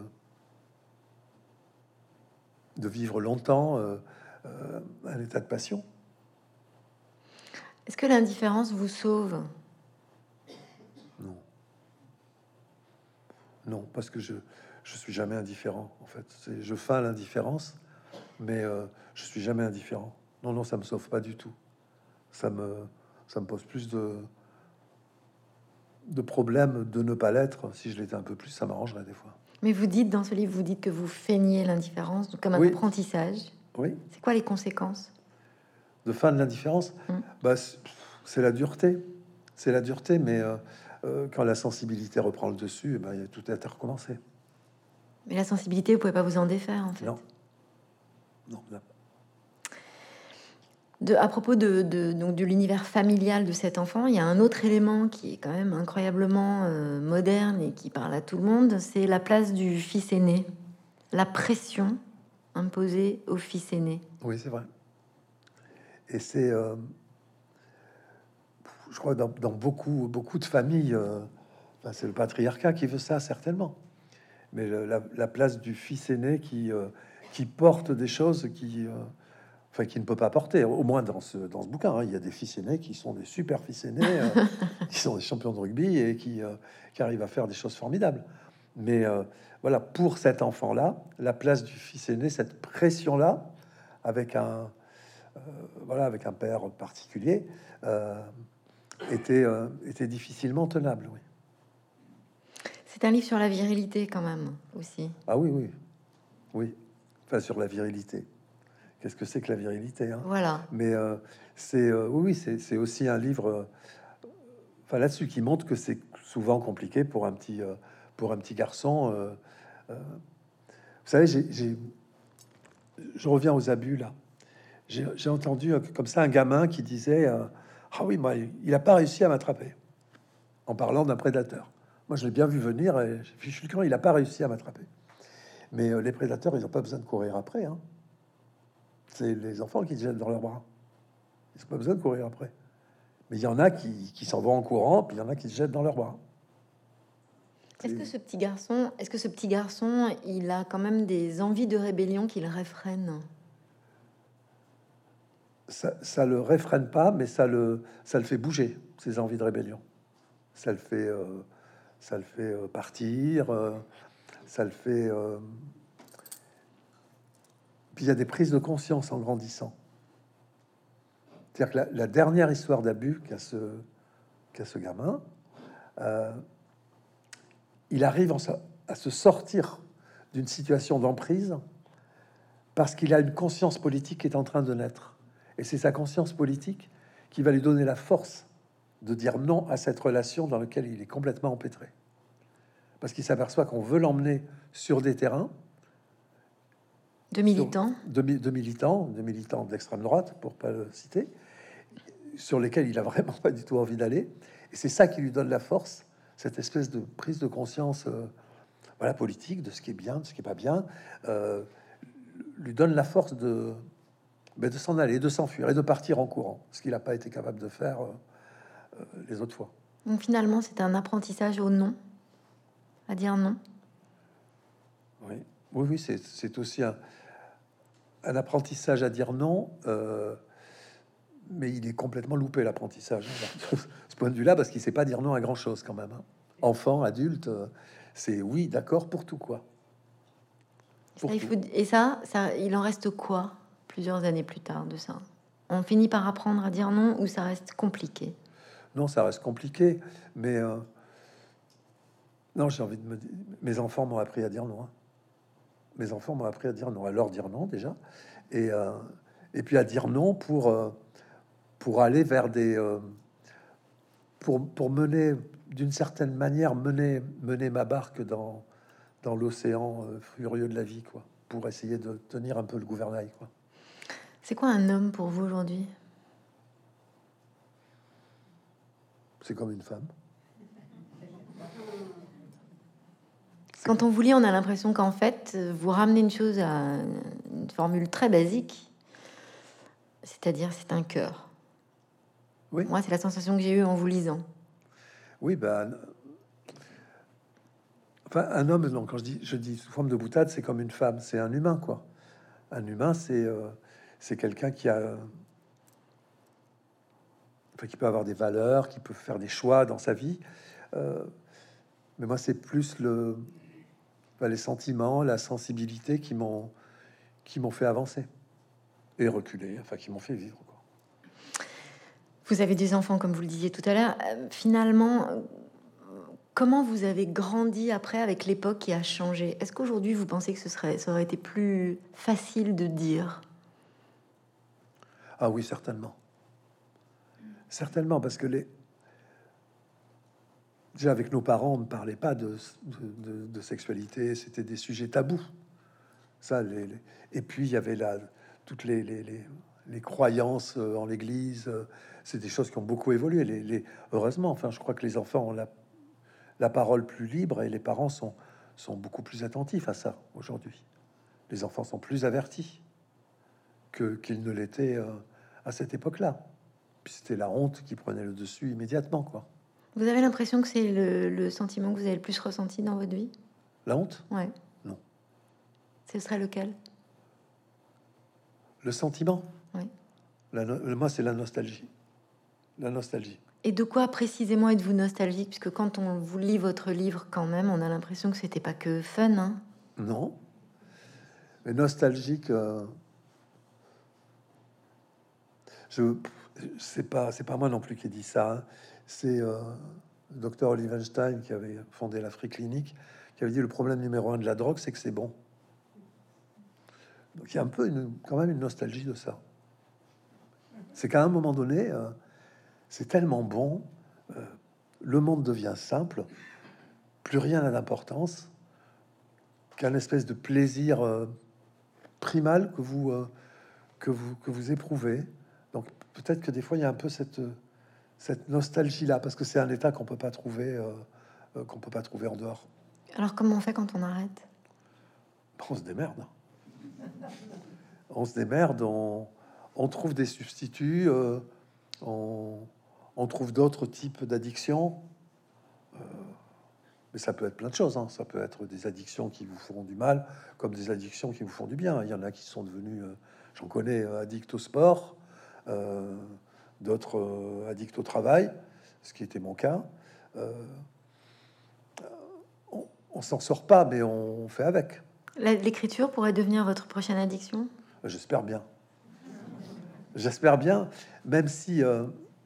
B: de vivre longtemps euh, euh, un état de passion.
A: Est-ce que l'indifférence vous sauve?
B: Non, non, parce que je je suis jamais indifférent. En fait, c'est je feins l'indifférence, mais euh, je suis jamais indifférent. Non, non, ça me sauve pas du tout. Ça me ça me pose plus de de problèmes de ne pas l'être. Si je l'étais un peu plus, ça m'arrangerait des fois.
A: Mais vous dites dans ce livre, vous dites que vous feignez l'indifférence donc comme un
B: Oui,
A: apprentissage.
B: oui,
A: C'est quoi les conséquences?
B: de fin de l'indifférence,
A: Mm.
B: bah, c'est c'est la dureté. C'est la dureté, mais euh, euh, quand la sensibilité reprend le dessus, eh ben, il y a tout à recommencer.
A: Mais la sensibilité, vous pouvez pas vous en défaire, en fait.
B: Non, non, non.
A: De, à propos de, de, donc, de l'univers familial de cet enfant, il y a un autre élément qui est quand même incroyablement euh, moderne et qui parle à tout le monde, c'est la place du fils aîné, la pression imposée au fils aîné.
B: Oui, c'est vrai. Et c'est, euh, je crois, dans, dans beaucoup, beaucoup de familles, euh, enfin, c'est le patriarcat qui veut ça, certainement. Mais le- la, la place du fils aîné qui, euh, qui porte des choses qui, euh, enfin, qui ne peut pas porter. Au moins dans ce, dans ce bouquin, hein, il y a des fils aînés qui sont des super fils aînés, euh, qui sont des champions de rugby et qui, euh, qui arrivent à faire des choses formidables. Mais euh, voilà, pour cet enfant-là, la place du fils aîné, cette pression-là, avec un, euh, voilà, avec un père particulier, euh, était, euh, était difficilement tenable. Oui.
A: C'est un livre sur la virilité quand même aussi.
B: Ah oui, oui. Oui, enfin sur la virilité. Qu'est-ce que c'est que la virilité, hein?
A: Voilà.
B: Mais euh, c'est euh, oui, oui, c'est c'est aussi un livre, euh, enfin là-dessus, qui montre que c'est souvent compliqué pour un petit, euh, pour un petit garçon. euh, euh. Vous savez, j'ai, j'ai- je reviens aux abus là. J'ai j'ai entendu euh, comme ça un gamin qui disait euh, ah oui, moi, il n'a pas réussi à m'attraper en parlant d'un prédateur. Moi, je l'ai bien vu venir et j'ai fichu le camp, il n'a pas réussi à m'attraper. Mais euh, les prédateurs, ils n'ont pas besoin de courir après, hein. C'est les enfants qui se jettent dans leurs bras. Ils n'ont pas besoin de courir après. Mais il y en a qui, qui s'en vont en courant, puis il y en a qui se jettent dans leurs bras.
A: Est-ce
B: C'est-
A: que ce petit garçon, est-ce que ce petit garçon, il a quand même des envies de rébellion qui le réfrènent?
B: Ça, ça le réfrène pas, mais ça le, ça le fait bouger, ses envies de rébellion. Ça le fait, euh, ça le fait euh, partir, euh, ça le fait. euh, Puis il y a des prises de conscience en grandissant. C'est-à-dire que la, la dernière histoire d'abus qu'a ce, qu'a ce gamin, euh, il arrive en so- à se sortir d'une situation d'emprise parce qu'il a une conscience politique qui est en train de naître. Et c'est sa conscience politique qui va lui donner la force de dire non à cette relation dans laquelle il est complètement empêtré. Parce qu'il s'aperçoit qu'on veut l'emmener sur des terrains,
A: De
B: sur
A: militants?
B: de, mi- de militants, de militants d'extrême droite, pour pas le citer, sur lesquels il a vraiment pas du tout envie d'aller. Et c'est ça qui lui donne la force, cette espèce de prise de conscience, euh, voilà, politique, de ce qui est bien, de ce qui est pas bien, euh, lui donne la force de, ben, de s'en aller, de s'enfuir et de partir en courant, ce qu'il n'a pas été capable de faire euh, euh, les autres fois.
A: Donc finalement, c'est un apprentissage au non, à dire non.
B: Oui, oui, oui, c'est c'est aussi un, un apprentissage à dire non, euh, mais il est complètement loupé l'apprentissage hein, de ce point de vue-là, parce qu'il sait pas dire non à grand-chose quand même, hein. Enfant, adulte, euh, c'est oui, d'accord pour tout, quoi.
A: Ça,
B: Pour
A: il
B: tout.
A: faut, et ça, ça, il en reste quoi plusieurs années plus tard de ça? On finit par apprendre à dire non ou ça reste compliqué?
B: Non, ça reste compliqué, mais euh, non, j'ai envie de me dire, mes enfants m'ont appris à dire non, hein. Mes enfants m'ont appris à dire non, à leur dire non déjà, et, euh, et puis à dire non pour, euh, pour aller vers des... euh, pour, pour mener, d'une certaine manière, mener, mener ma barque dans, dans l'océan euh, furieux de la vie, quoi, pour essayer de tenir un peu le gouvernail, quoi.
A: C'est quoi un homme pour vous aujourd'hui?
B: C'est comme une femme.
A: Quand on vous lit, on a l'impression qu'en fait, vous ramenez une chose à une formule très basique, c'est-à-dire c'est un cœur.
B: Oui,
A: Moi, c'est la sensation que j'ai eue en vous lisant.
B: oui, ben, enfin, un homme, non, quand je dis, je dis sous forme de boutade, c'est comme une femme, c'est un humain, quoi. Un humain, c'est euh, c'est quelqu'un qui a, euh, enfin, qui peut avoir des valeurs, qui peut faire des choix dans sa vie. Euh, mais moi, c'est plus le, ben, les sentiments, la sensibilité qui m'ont qui m'ont fait avancer et reculer, enfin, qui m'ont fait vivre, quoi.
A: Vous avez des enfants, comme vous le disiez tout à l'heure. Euh, finalement, euh, comment vous avez grandi après avec l'époque qui a changé? Est-ce qu'aujourd'hui, vous pensez que ce serait, ça aurait été plus facile de dire?
B: Ah oui, certainement. Certainement, parce que les... déjà avec nos parents, on ne parlait pas de, de, de- de sexualité, c'était des sujets tabous. Ça, les, les- Et puis il y avait là toutes les, les, les- les croyances euh, en l'Église. euh, C'est des choses qui ont beaucoup évolué. Les, les- Heureusement, enfin, je crois que les enfants ont la, la parole plus libre et les parents sont, sont beaucoup plus attentifs à ça aujourd'hui. Les enfants sont plus avertis que qu'ils ne l'étaient euh, à cette époque-là. Puis c'était la honte qui prenait le dessus immédiatement, quoi.
A: Vous avez l'impression que c'est le, le sentiment que vous avez le plus ressenti dans votre vie?
B: La honte?
A: Ouais.
B: Non.
A: Ce serait lequel?
B: Le sentiment?
A: Oui.
B: La no- moi, c'est la nostalgie. La nostalgie.
A: Et de quoi précisément êtes-vous nostalgique? Puisque quand on vous lit votre livre, quand même, on a l'impression que c'était pas que fun, hein?
B: Non. Mais nostalgique, euh, je, c'est pas, c'est pas moi non plus qui ai dit ça, hein. C'est euh, le docteur Olivenstein qui avait fondé l'Afrique clinique, qui avait dit le problème numéro un de la drogue, c'est que c'est bon. Donc il y a un peu une, quand même une nostalgie de ça. C'est qu'à un moment donné, euh, c'est tellement bon, euh, le monde devient simple, plus rien n'a d'importance, qu'un espèce de plaisir euh, primal que vous, euh, que vous que vous éprouvez. Donc peut-être que des fois il y a un peu cette cette nostalgie là, parce que c'est un état qu'on peut pas trouver euh, euh, qu'on peut pas trouver en dehors.
A: Alors comment on fait quand on arrête?
B: On se démerde. On se démerde, on, on trouve des substituts, euh, on, on trouve d'autres types d'addictions. Euh, mais ça peut être plein de choses. Hein. Ça peut être des addictions qui vous feront du mal, comme des addictions qui vous font du bien. Il y en a qui sont devenus, euh, j'en connais, euh, addicts au sport, euh, d'autres euh, addicts au travail, ce qui était mon cas. Euh, on, on s'en sort pas, mais on fait avec.
A: L'écriture pourrait devenir votre prochaine addiction?
B: J'espère bien. J'espère bien, même si... Euh...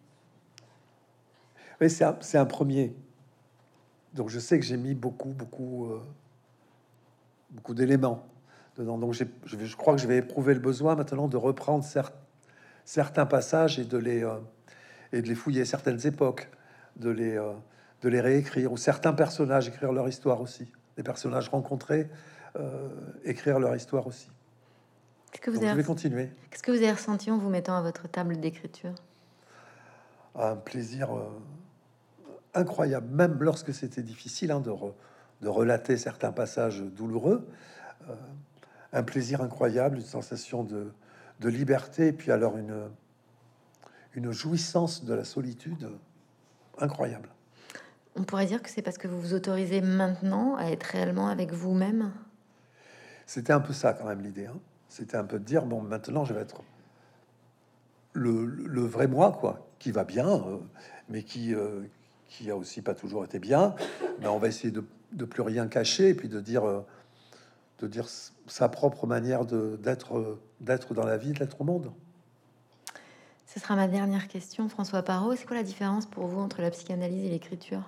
B: Oui, c'est un, c'est un premier. Donc je sais que j'ai mis beaucoup, beaucoup, euh, beaucoup d'éléments dedans. Donc j'ai- je, vais- je crois que je vais éprouver le besoin maintenant de reprendre cer- certains passages et de les, euh, et de les fouiller, certaines époques, de les, euh, de les réécrire, ou certains personnages, écrire leur histoire aussi. Les personnages rencontrés, euh, écrire leur histoire aussi.
A: Qu'est-ce que vous
B: Donc je
A: avez,
B: vais continuer.
A: qu'est-ce que vous avez ressenti en vous mettant à votre table d'écriture?
B: Un plaisir euh, incroyable, même lorsque c'était difficile hein, de, re- de relater certains passages douloureux. Euh, un plaisir incroyable, une sensation de, de liberté, et puis alors une, une jouissance de la solitude incroyable.
A: On pourrait dire que c'est parce que vous vous autorisez maintenant à être réellement avec vous-même.
B: C'était un peu ça quand même l'idée. Hein. C'était un peu de dire, bon, maintenant je vais être le, le vrai moi, quoi, qui va bien, euh, mais qui, euh, qui a aussi pas toujours été bien. Mais on va essayer de, de plus rien cacher, et puis de dire... euh, de dire sa propre manière de d'être d'être dans la vie, d'être au monde.
A: Ce sera ma dernière question, François Parot. C'est quoi la différence pour vous entre la psychanalyse et l'écriture?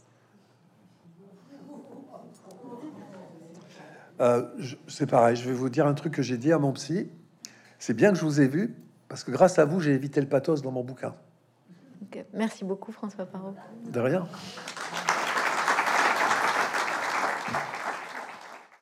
B: Euh, je- c'est pareil, je vais vous dire un truc que j'ai dit à mon psy. C'est bien que je vous ai vu, parce que grâce à vous, j'ai évité le pathos dans mon bouquin.
A: Ok. Merci beaucoup, François Parot.
B: De rien.